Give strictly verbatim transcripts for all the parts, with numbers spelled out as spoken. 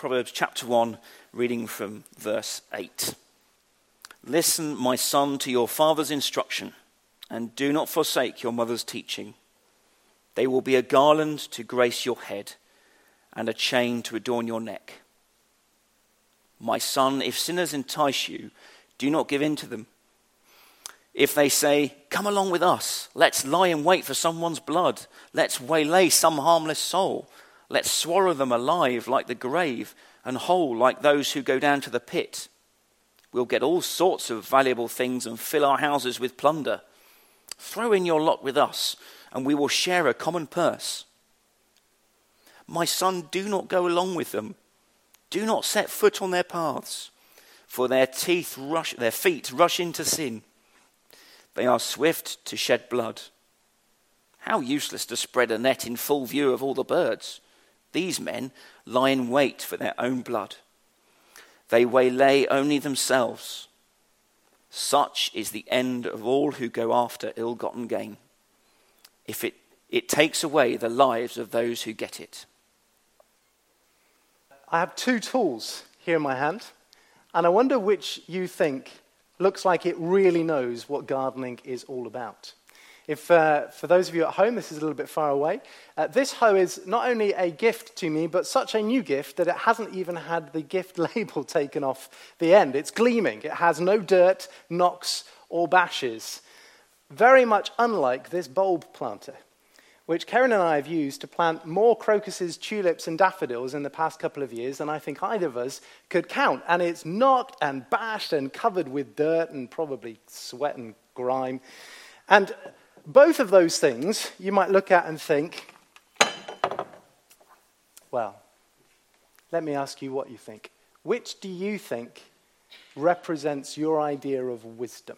Proverbs chapter one, reading from verse eight. Listen, my son, to your father's instruction, and do not forsake your mother's teaching. They will be a garland to grace your head, and a chain to adorn your neck. My son, if sinners entice you, do not give in to them. If they say, come along with us, let's lie in wait for someone's blood, let's waylay some harmless soul, let's swallow them alive like the grave, and whole like those who go down to the pit. We'll get all sorts of valuable things and fill our houses with plunder. Throw in your lot with us, and we will share a common purse. My son, do not go along with them. Do not set foot on their paths, for their teeth rush, their feet rush into sin. They are swift to shed blood. How useless to spread a net in full view of all the birds. These men lie in wait for their own blood. They waylay only themselves. Such is the end of all who go after ill-gotten gain. If it, it takes away the lives of those who get it. I have two tools here in my hand, and I wonder which you think looks like it really knows what gardening is all about. If, uh, for those of you at home, this is a little bit far away, uh, this hoe is not only a gift to me, but such a new gift that it hasn't even had the gift label taken off the end. It's gleaming. It has no dirt, knocks, or bashes. Very much unlike this bulb planter, which Karen and I have used to plant more crocuses, tulips, and daffodils in the past couple of years than I think either of us could count. And it's knocked and bashed and covered with dirt and probably sweat and grime. And both of those things you might look at and think, well, let me ask you what you think. Which do you think represents your idea of wisdom?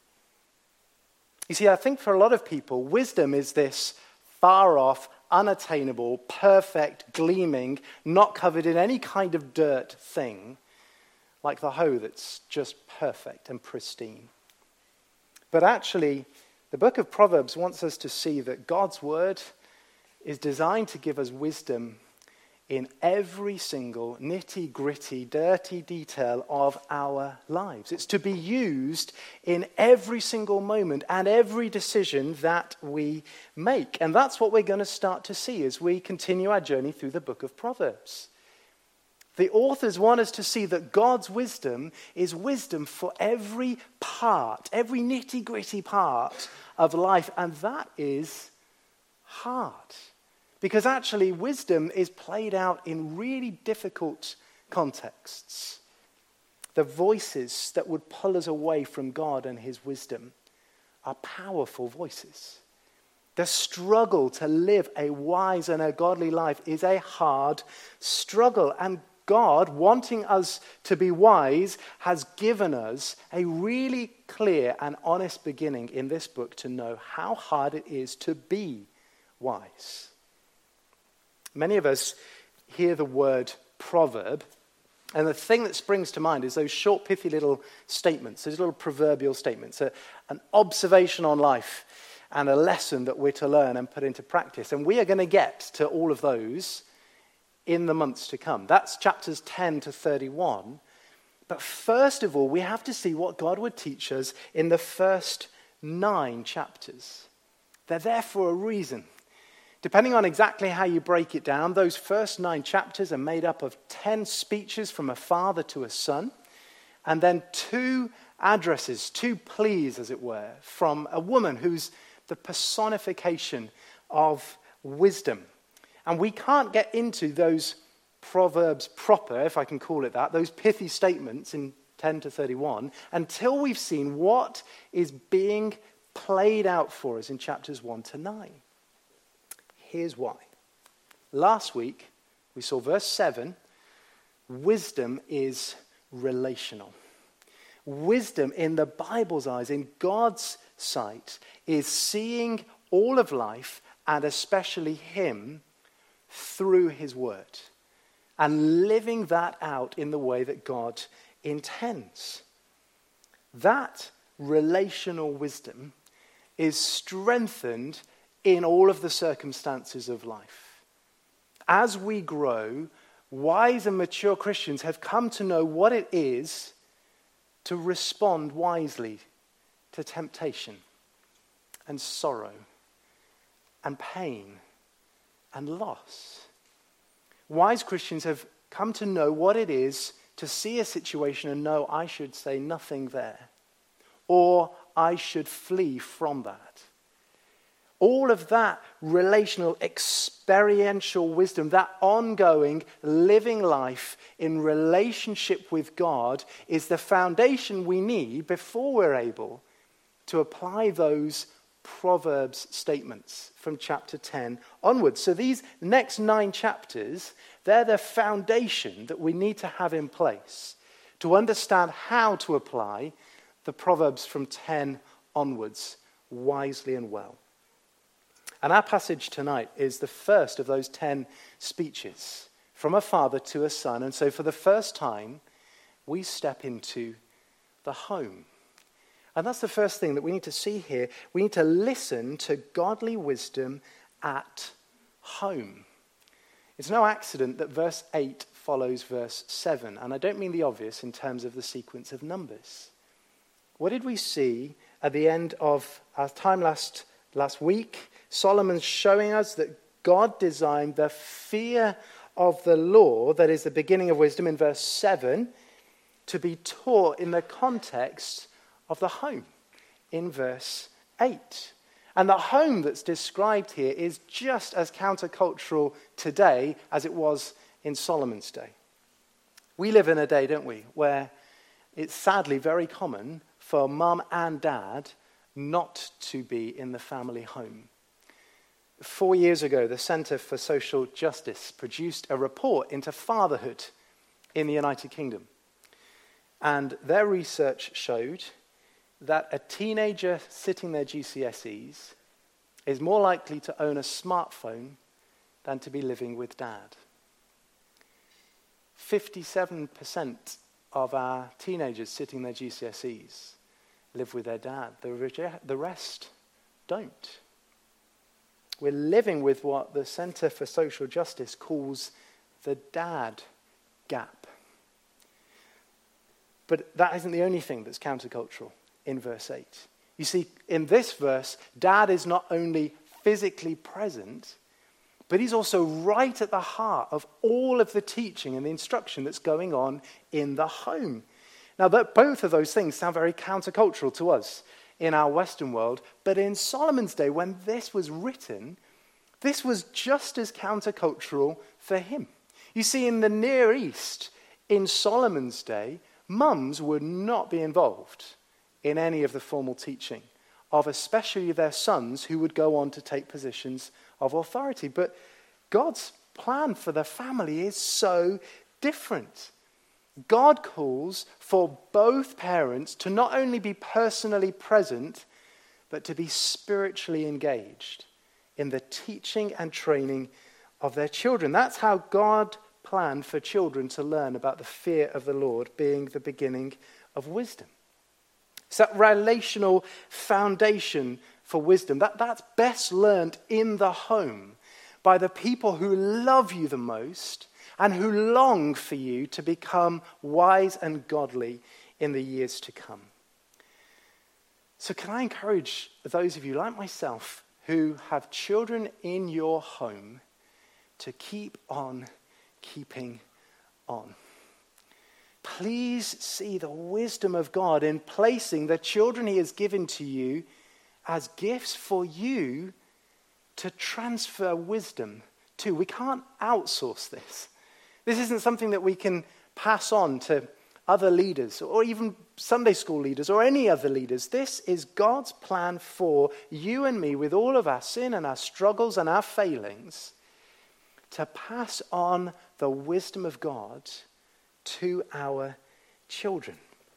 You see, I think for a lot of people, wisdom is this far off, unattainable, perfect, gleaming, not covered in any kind of dirt thing, like the hoe that's just perfect and pristine. But actually, the book of Proverbs wants us to see that God's word is designed to give us wisdom in every single nitty-gritty, dirty detail of our lives. It's to be used in every single moment and every decision that we make. And that's what we're going to start to see as we continue our journey through the book of Proverbs. The authors want us to see that God's wisdom is wisdom for every part, every nitty-gritty part of life, and that is hard. Because actually, wisdom is played out in really difficult contexts. The voices that would pull us away from God and his wisdom are powerful voices. The struggle to live a wise and a godly life is a hard struggle. And God, wanting us to be wise, has given us a really clear and honest beginning in this book to know how hard it is to be wise. Many of us hear the word proverb, and the thing that springs to mind is those short, pithy little statements, those little proverbial statements, a, an observation on life and a lesson that we're to learn and put into practice. And we are going to get to all of those in the months to come. That's chapters ten to thirty-one. But first of all, we have to see what God would teach us in the first nine chapters. They're there for a reason. Depending on exactly how you break it down, those first nine chapters are made up of ten speeches from a father to a son, and then two addresses, two pleas, as it were, from a woman who's the personification of wisdom. And we can't get into those proverbs proper, if I can call it that, those pithy statements in ten to thirty-one, until we've seen what is being played out for us in chapters one to nine. Here's why. Last week, we saw verse seven, wisdom is relational. Wisdom in the Bible's eyes, in God's sight, is seeing all of life, and especially him, through his word, and living that out in the way that God intends. That relational wisdom is strengthened in all of the circumstances of life. As we grow, Wise and mature Christians have come to know what it is to respond wisely to temptation and sorrow and pain and loss. Wise Christians have come to know what it is to see a situation and know I should say nothing there, or I should flee from that. All of that relational, experiential wisdom, that ongoing living life in relationship with God is the foundation we need before we're able to apply those Proverbs statements from chapter ten onwards. So these next nine chapters, they're the foundation that we need to have in place to understand how to apply the Proverbs from ten onwards wisely and well. And our passage tonight is the first of those ten speeches from a father to a son. And so for the first time, we step into the home. And that's the first thing that we need to see here. We need to listen to godly wisdom at home. It's no accident that verse eight follows verse seven. And I don't mean the obvious in terms of the sequence of numbers. What did we see at the end of our time last, last week? Solomon's showing us that God designed the fear of the law, that is the beginning of wisdom in verse seven, to be taught in the context of the home in verse eight. And the home that's described here is just as countercultural today as it was in Solomon's day. We live in a day, don't we, where it's sadly very common for mum and dad not to be in the family home. Four years ago, the Centre for Social Justice produced a report into fatherhood in the United Kingdom. And their research showed that a teenager sitting their G C S Es is more likely to own a smartphone than to be living with dad. fifty-seven percent of our teenagers sitting their G C S Es live with their dad. The, the rest don't. We're living with what the Centre for Social Justice calls the dad gap. But that isn't the only thing that's countercultural in verse eight. You see, in this verse, dad is not only physically present, but he's also right at the heart of all of the teaching and the instruction that's going on in the home. Now, that both of those things sound very countercultural to us in our Western world, but in Solomon's day, when this was written, this was just as countercultural for him. You see, in the Near East, in Solomon's day, mums would not be involved in any of the formal teaching of especially their sons who would go on to take positions of authority. But God's plan for the family is so different. God calls for both parents to not only be personally present, but to be spiritually engaged in the teaching and training of their children. That's how God planned for children to learn about the fear of the Lord, being the beginning of wisdom. It's that relational foundation for wisdom. That, that's best learned in the home by the people who love you the most and who long for you to become wise and godly in the years to come. So can I encourage those of you like myself who have children in your home to keep on keeping on? Please see the wisdom of God in placing the children he has given to you as gifts for you to transfer wisdom to. We can't outsource this. This isn't something that we can pass on to other leaders or even Sunday school leaders or any other leaders. This is God's plan for you and me, with all of our sin and our struggles and our failings, to pass on the wisdom of God to our children.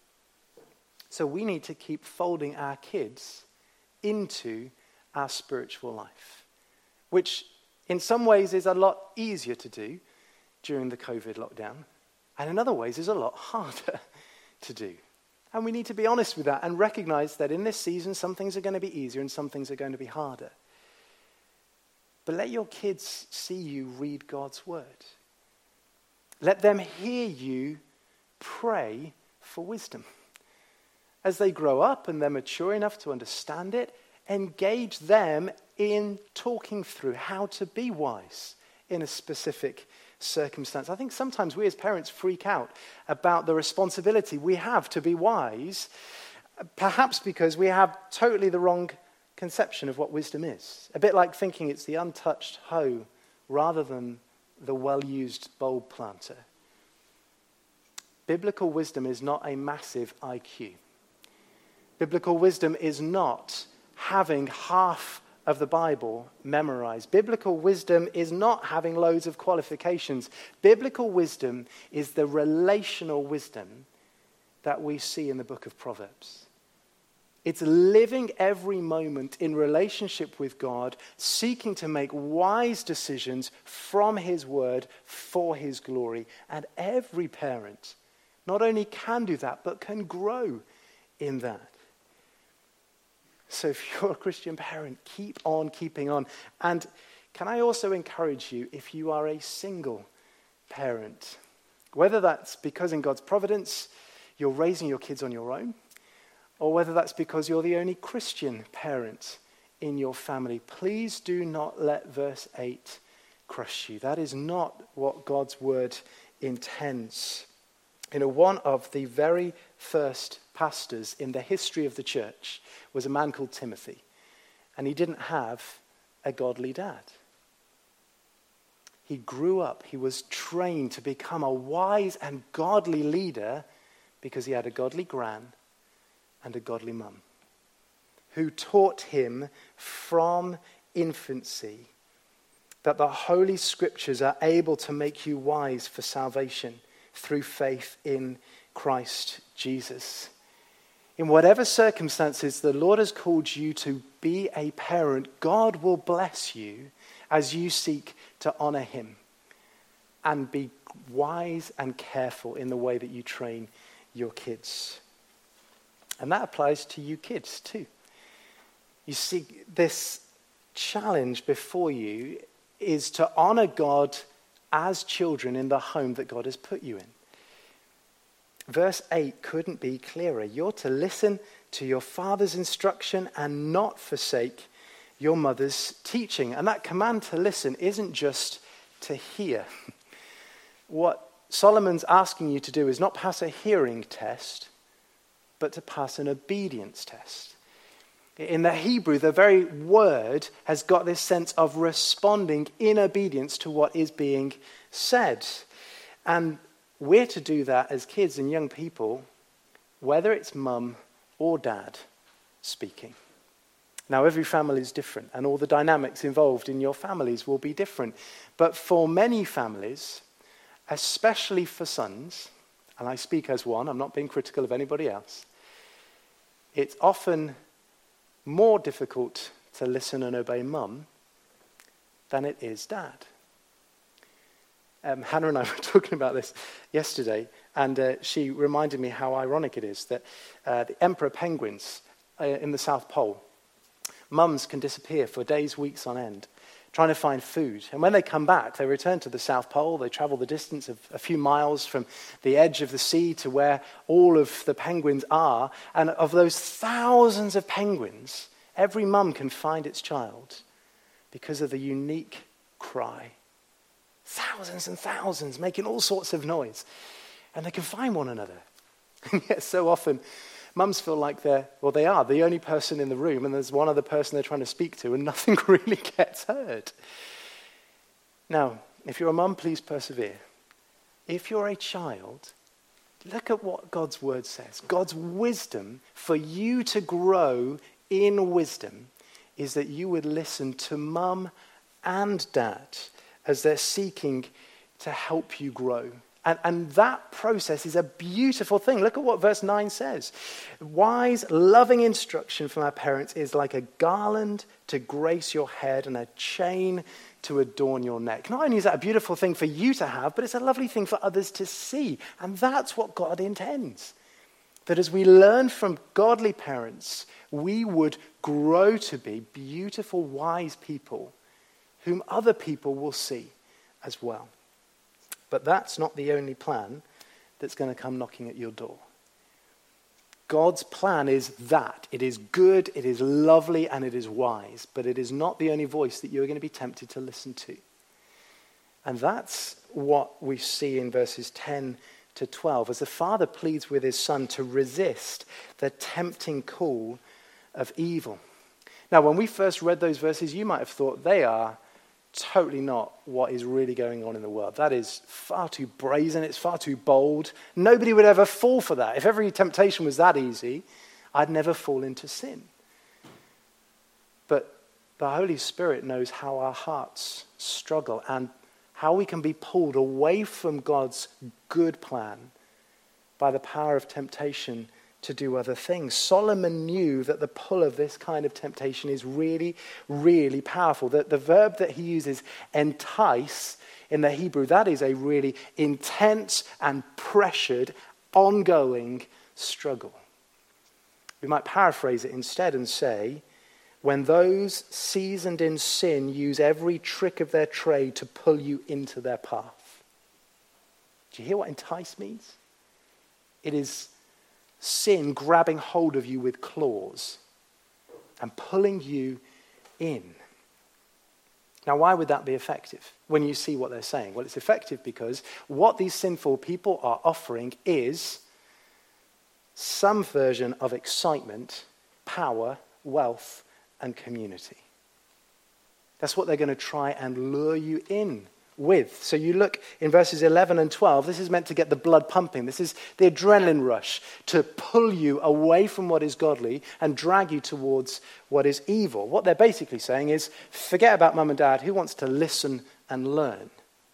So we need to keep folding our kids into our spiritual life, which in some ways is a lot easier to do during the COVID lockdown, and in other ways is a lot harder to do. And we need to be honest with that and recognize that in this season, some things are going to be easier and some things are going to be harder. But let your kids see you read God's word. Let them hear you pray for wisdom. As they grow up and they're mature enough to understand it, engage them in talking through how to be wise in a specific circumstance. I think sometimes we as parents freak out about the responsibility we have to be wise, perhaps because we have totally the wrong conception of what wisdom is. A bit like thinking it's the untouched hoe rather than the well-used bulb planter. Biblical wisdom is not a massive I Q. Biblical wisdom is not having half of the Bible memorized. Biblical wisdom is not having loads of qualifications. Biblical wisdom is the relational wisdom that we see in the book of Proverbs. It's living every moment in relationship with God, seeking to make wise decisions from his word for his glory. And every parent not only can do that, but can grow in that. So if you're a Christian parent, keep on keeping on. And can I also encourage you, if you are a single parent, whether that's because in God's providence you're raising your kids on your own, or whether that's because you're the only Christian parent in your family, please do not let verse eight crush you. That is not what God's word intends. You know, one of the very first pastors in the history of the church was a man called Timothy, and he didn't have a godly dad. He grew up, he was trained to become a wise and godly leader because he had a godly gran and a godly mum who taught him from infancy that the Holy Scriptures are able to make you wise for salvation through faith in Christ Jesus. In whatever circumstances the Lord has called you to be a parent, God will bless you as you seek to honor him and be wise and careful in the way that you train your kids. And that applies to you kids too. You see, this challenge before you is to honor God as children in the home that God has put you in. Verse eight couldn't be clearer. You're to listen to your father's instruction and not forsake your mother's teaching. And that command to listen isn't just to hear. What Solomon's asking you to do is not pass a hearing test, but to pass an obedience test. In the Hebrew, the very word has got this sense of responding in obedience to what is being said. And we're to do that as kids and young people, whether it's mum or dad speaking. Now, every family is different, and all the dynamics involved in your families will be different. But for many families, especially for sons, and I speak as one, I'm not being critical of anybody else, it's often more difficult to listen and obey mum than it is dad. Um, Hannah and I were talking about this yesterday, and uh, she reminded me how ironic it is that uh, the emperor penguins uh, in the South Pole, mums can disappear for days, weeks on end, trying to find food. And when they come back, they return to the South Pole. They travel the distance of a few miles from the edge of the sea to where all of the penguins are. And of those thousands of penguins, every mum can find its child because of the unique cry. Thousands and thousands making all sorts of noise. And they can find one another. And yet so often, mums feel like they're, well, they are the only person in the room, and there's one other person they're trying to speak to, and nothing really gets heard. Now, if you're a mum, please persevere. If you're a child, look at what God's word says. God's wisdom for you to grow in wisdom is that you would listen to mum and dad as they're seeking to help you grow. And, and that process is a beautiful thing. Look at what verse nine says. Wise, loving instruction from our parents is like a garland to grace your head and a chain to adorn your neck. Not only is that a beautiful thing for you to have, but it's a lovely thing for others to see. And that's what God intends. That as we learn from godly parents, we would grow to be beautiful, wise people whom other people will see as well. But that's not the only plan that's going to come knocking at your door. God's plan is that. It is good, it is lovely, and it is wise. But it is not the only voice that you're going to be tempted to listen to. And that's what we see in verses ten to twelve, as the father pleads with his son to resist the tempting call of evil. Now, when we first read those verses, you might have thought they are totally not what is really going on in the world. That is far too brazen, it's far too bold. Nobody would ever fall for that. If every temptation was that easy, I'd never fall into sin. But the Holy Spirit knows how our hearts struggle and how we can be pulled away from God's good plan by the power of temptation to do other things. Solomon knew that the pull of this kind of temptation is really, really powerful. The, the verb that he uses, entice, in the Hebrew, that is a really intense and pressured, ongoing struggle. We might paraphrase it instead and say, when those seasoned in sin use every trick of their trade to pull you into their path. Do you hear what entice means? It is sin grabbing hold of you with claws and pulling you in. Now, why would that be effective when you see what they're saying? Well, it's effective because what these sinful people are offering is some version of excitement, power, wealth, and community. That's what they're going to try and lure you in with. So you look in verses eleven and twelve, this is meant to get the blood pumping. This is the adrenaline rush to pull you away from what is godly and drag you towards what is evil. What they're basically saying is, forget about mum and dad. Who wants to listen and learn?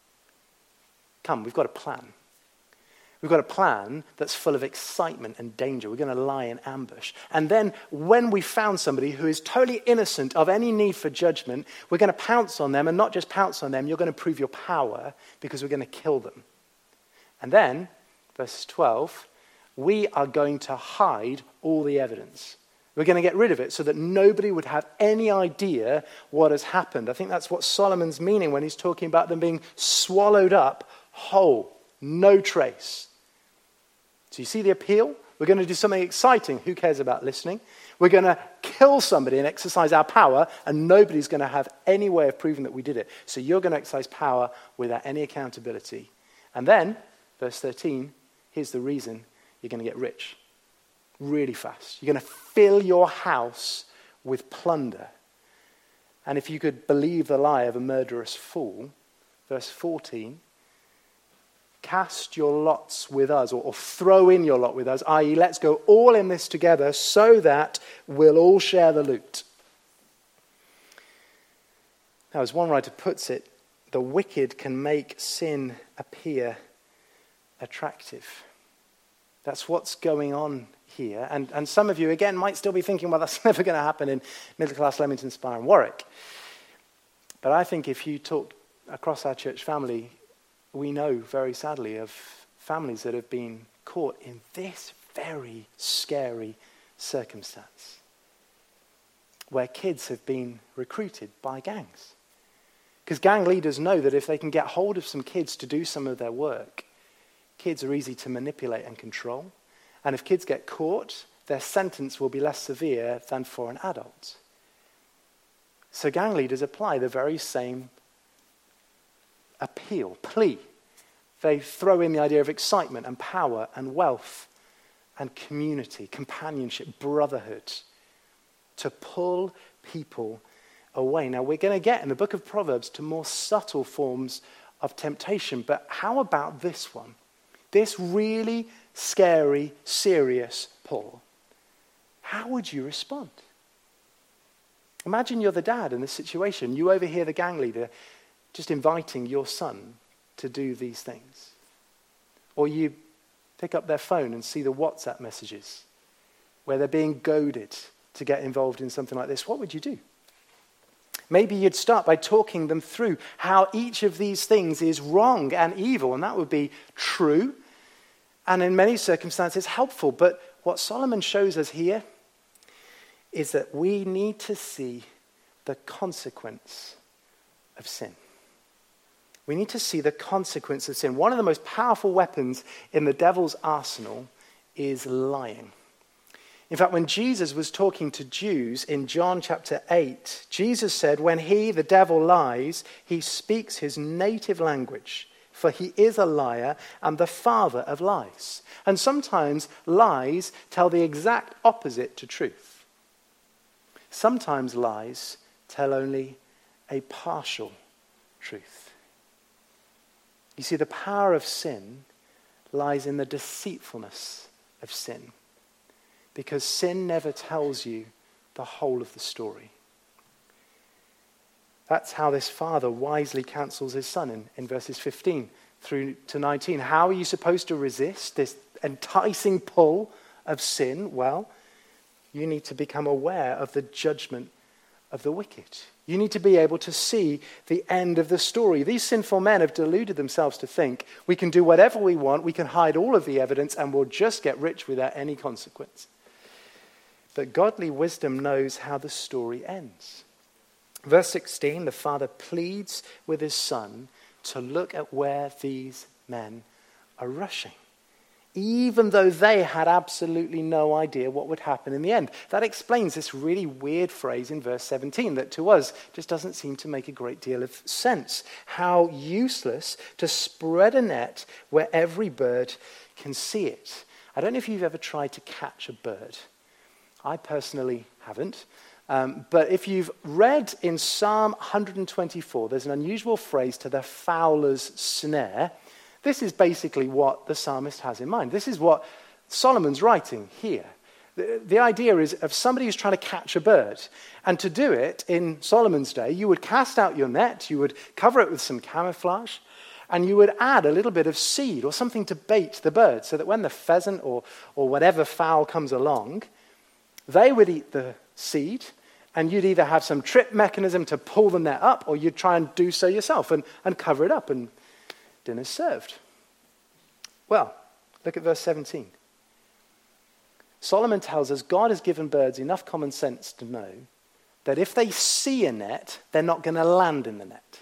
Come, we've got a plan. We've got a plan that's full of excitement and danger. We're going to lie in ambush. And then when we found somebody who is totally innocent of any need for judgment, we're going to pounce on them, and not just pounce on them, you're going to prove your power because we're going to kill them. And then, verse twelve, we are going to hide all the evidence. We're going to get rid of it so that nobody would have any idea what has happened. I think that's what Solomon's meaning when he's talking about them being swallowed up whole, no trace. So you see the appeal? We're going to do something exciting. Who cares about listening? We're going to kill somebody and exercise our power, and nobody's going to have any way of proving that we did it. So you're going to exercise power without any accountability. And then, verse thirteen, here's the reason you're going to get rich. Really fast. You're going to fill your house with plunder. And if you could believe the lie of a murderous fool, verse fourteen, cast your lots with us, or, or throw in your lot with us, that is, let's go all in this together so that we'll all share the loot. Now, as one writer puts it, the wicked can make sin appear attractive. That's what's going on here. And, and some of you, again, might still be thinking, well, that's never going to happen in middle-class Leamington Spa and Warwick. But I think if you talk across our church family, we know very sadly of families that have been caught in this very scary circumstance where kids have been recruited by gangs. Because gang leaders know that if they can get hold of some kids to do some of their work, kids are easy to manipulate and control. And if kids get caught, their sentence will be less severe than for an adult. So gang leaders apply the very same appeal, plea. They throw in the idea of excitement and power and wealth and community, companionship, brotherhood, to pull people away. Now, we're going to get in the book of Proverbs to more subtle forms of temptation, but how about this one? This really scary, serious pull. How would you respond? Imagine you're the dad in this situation. You overhear the gang leader just inviting your son to do these things. Or you pick up their phone and see the WhatsApp messages where they're being goaded to get involved in something like this. What would you do? Maybe you'd start by talking them through how each of these things is wrong and evil, and that would be true and in many circumstances helpful. But what Solomon shows us here is that we need to see the consequence of sin. We need to see the consequence of sin. One of the most powerful weapons in the devil's arsenal is lying. In fact, when Jesus was talking to Jews in John chapter eight, Jesus said, when he, the devil, lies, he speaks his native language, for he is a liar and the father of lies. And sometimes lies tell the exact opposite to truth. Sometimes lies tell only a partial truth. You see, the power of sin lies in the deceitfulness of sin, because sin never tells you the whole of the story. That's how this father wisely counsels his son in, in verses fifteen through to nineteen. How are you supposed to resist this enticing pull of sin? Well, you need to become aware of the judgment of the wicked. You need to be able to see the end of the story. These sinful men have deluded themselves to think we can do whatever we want, we can hide all of the evidence, and we'll just get rich without any consequence. But godly wisdom knows how the story ends. Verse sixteen, the father pleads with his son to look at where these men are rushing, even though they had absolutely no idea what would happen in the end. That explains this really weird phrase in verse seventeen that to us just doesn't seem to make a great deal of sense. How useless to spread a net where every bird can see it. I don't know if you've ever tried to catch a bird. I personally haven't. Um, but if you've read in Psalm one twenty-four, there's an unusual phrase to the fowler's snare. This is basically what the psalmist has in mind. This is what Solomon's writing here. The, the idea is of somebody who's trying to catch a bird. And to do it in Solomon's day, you would cast out your net, you would cover it with some camouflage, and you would add a little bit of seed or something to bait the bird so that when the pheasant or, or whatever fowl comes along, they would eat the seed, and you'd either have some trip mechanism to pull the net up, or you'd try and do so yourself and, and cover it up, and dinner's served. Well, look at verse seventeen. Solomon tells us God has given birds enough common sense to know that if they see a net, they're not going to land in the net.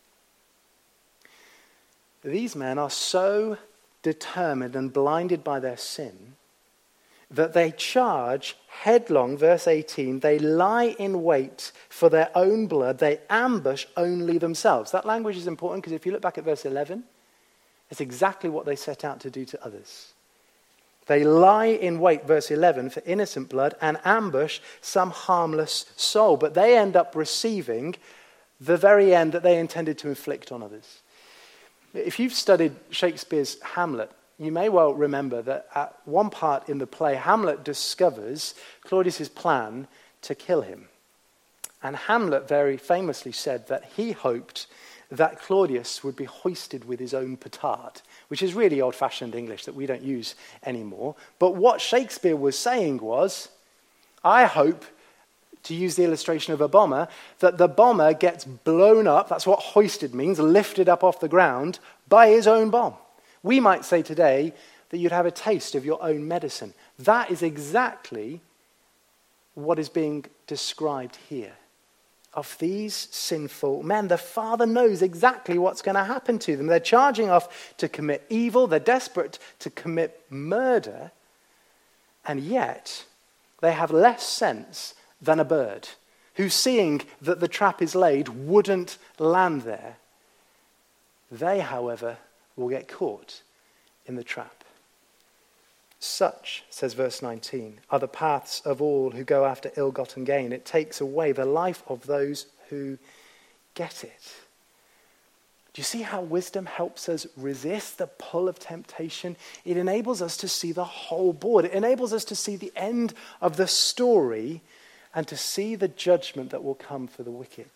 These men are so determined and blinded by their sin that they charge headlong, verse eighteen, they lie in wait for their own blood, they ambush only themselves. That language is important because if you look back at verse eleven, it's exactly what they set out to do to others. They lie in wait, verse eleven, for innocent blood and ambush some harmless soul, but they end up receiving the very end that they intended to inflict on others. If you've studied Shakespeare's Hamlet, you may well remember that at one part in the play, Hamlet discovers Claudius's plan to kill him. And Hamlet very famously said that he hoped that Claudius would be hoisted with his own petard, which is really old-fashioned English that we don't use anymore. But what Shakespeare was saying was, I hope, to use the illustration of a bomber, that the bomber gets blown up, that's what hoisted means, lifted up off the ground, by his own bomb. We might say today that you'd have a taste of your own medicine. That is exactly what is being described here. Of these sinful men, the father knows exactly what's going to happen to them. They're charging off to commit evil. They're desperate to commit murder. And yet, they have less sense than a bird who, seeing that the trap is laid, wouldn't land there. They, however, will get caught in the trap. Such, says verse nineteen, are the paths of all who go after ill-gotten gain. It takes away the life of those who get it. Do you see how wisdom helps us resist the pull of temptation? It enables us to see the whole board. It enables us to see the end of the story and to see the judgment that will come for the wicked.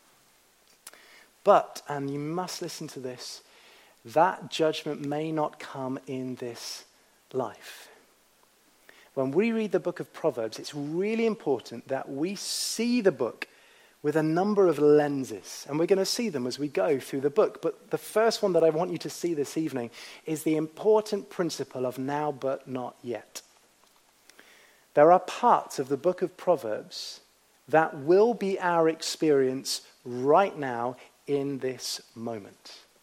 But, and you must listen to this, that judgment may not come in this life. When we read the book of Proverbs, it's really important that we see the book with a number of lenses. And we're going to see them as we go through the book. But the first one that I want you to see this evening is the important principle of now but not yet. There are parts of the book of Proverbs that will be our experience right now in this moment.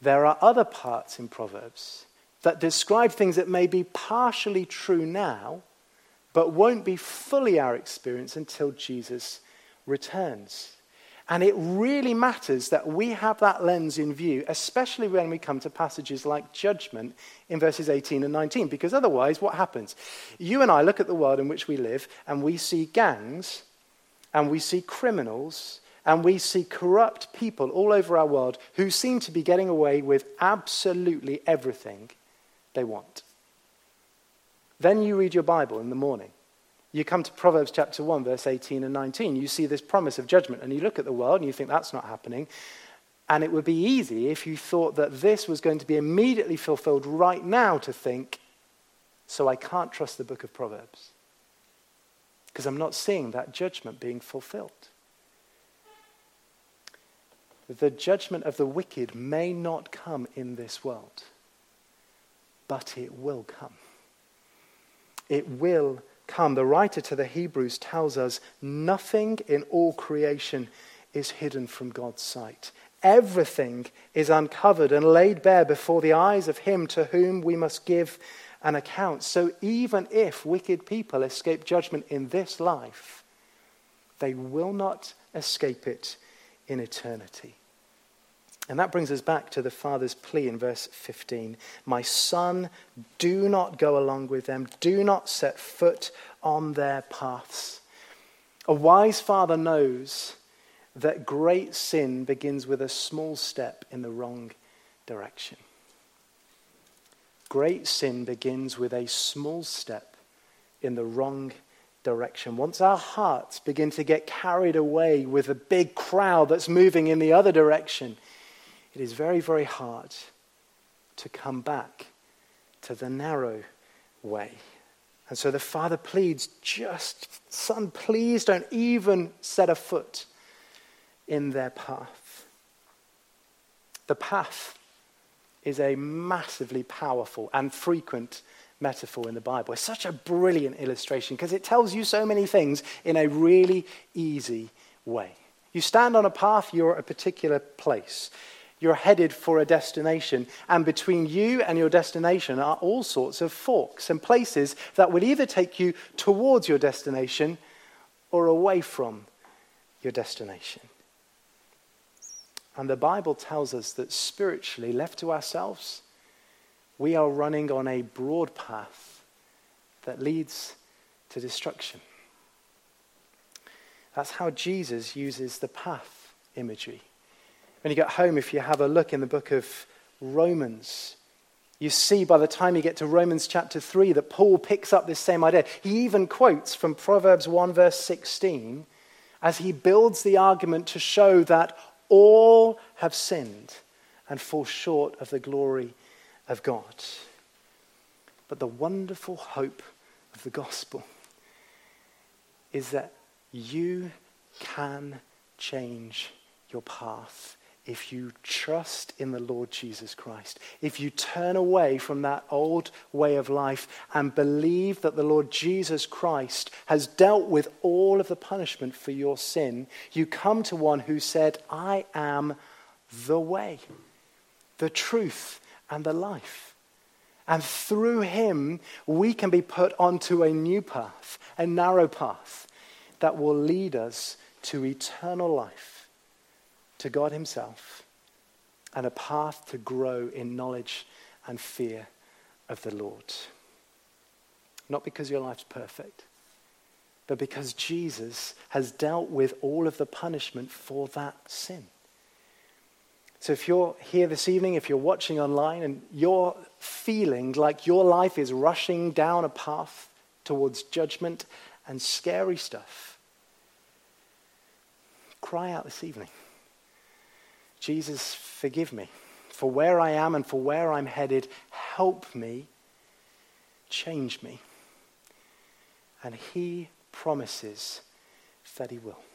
there are other parts in Proverbs that describe things that may be partially true now, but won't be fully our experience until Jesus returns. And it really matters that we have that lens in view, especially when we come to passages like judgment in verses eighteen and nineteen, because otherwise what happens? You and I look at the world in which we live, and we see gangs, and we see criminals, and we see corrupt people all over our world who seem to be getting away with absolutely everything they want. Then you read your Bible in the morning. You come to Proverbs chapter one, verse eighteen and nineteen. You see this promise of judgment, and you look at the world and you think that's not happening. And it would be easy if you thought that this was going to be immediately fulfilled right now to think, so I can't trust the book of Proverbs because I'm not seeing that judgment being fulfilled. The judgment of the wicked may not come in this world, but it will come. It will come. The writer to the Hebrews tells us nothing in all creation is hidden from God's sight. Everything is uncovered and laid bare before the eyes of him to whom we must give an account. So even if wicked people escape judgment in this life, they will not escape it in eternity. And that brings us back to the Father's plea in verse fifteen. My son, do not go along with them. Do not set foot on their paths. A wise father knows that great sin begins with a small step in the wrong direction. Great sin begins with a small step in the wrong direction. Once our hearts begin to get carried away with a big crowd that's moving in the other direction, it is very, very hard to come back to the narrow way. And so the father pleads, just, son, please don't even set a foot in their path. The path is a massively powerful and frequent metaphor in the Bible. It's such a brilliant illustration because it tells you so many things in a really easy way. You stand on a path, you're at a particular place. You're headed for a destination, and between you and your destination are all sorts of forks and places that will either take you towards your destination or away from your destination. And the Bible tells us that spiritually, left to ourselves, we are running on a broad path that leads to destruction. That's how Jesus uses the path imagery. When you get home, if you have a look in the book of Romans, you see by the time you get to Romans chapter three that Paul picks up this same idea. He even quotes from Proverbs one verse sixteen as he builds the argument to show that all have sinned and fall short of the glory of God. But the wonderful hope of the gospel is that you can change your path if you trust in the Lord Jesus Christ. If you turn away from that old way of life and believe that the Lord Jesus Christ has dealt with all of the punishment for your sin, you come to one who said, I am the way, the truth, and the life. And through him, we can be put onto a new path, a narrow path that will lead us to eternal life, to God himself, and a path to grow in knowledge and fear of the Lord. Not because your life's perfect, but because Jesus has dealt with all of the punishment for that sin. So if you're here this evening, if you're watching online and you're feeling like your life is rushing down a path towards judgment and scary stuff, cry out this evening. Jesus, forgive me for where I am and for where I'm headed. Help me, change me. And he promises that he will.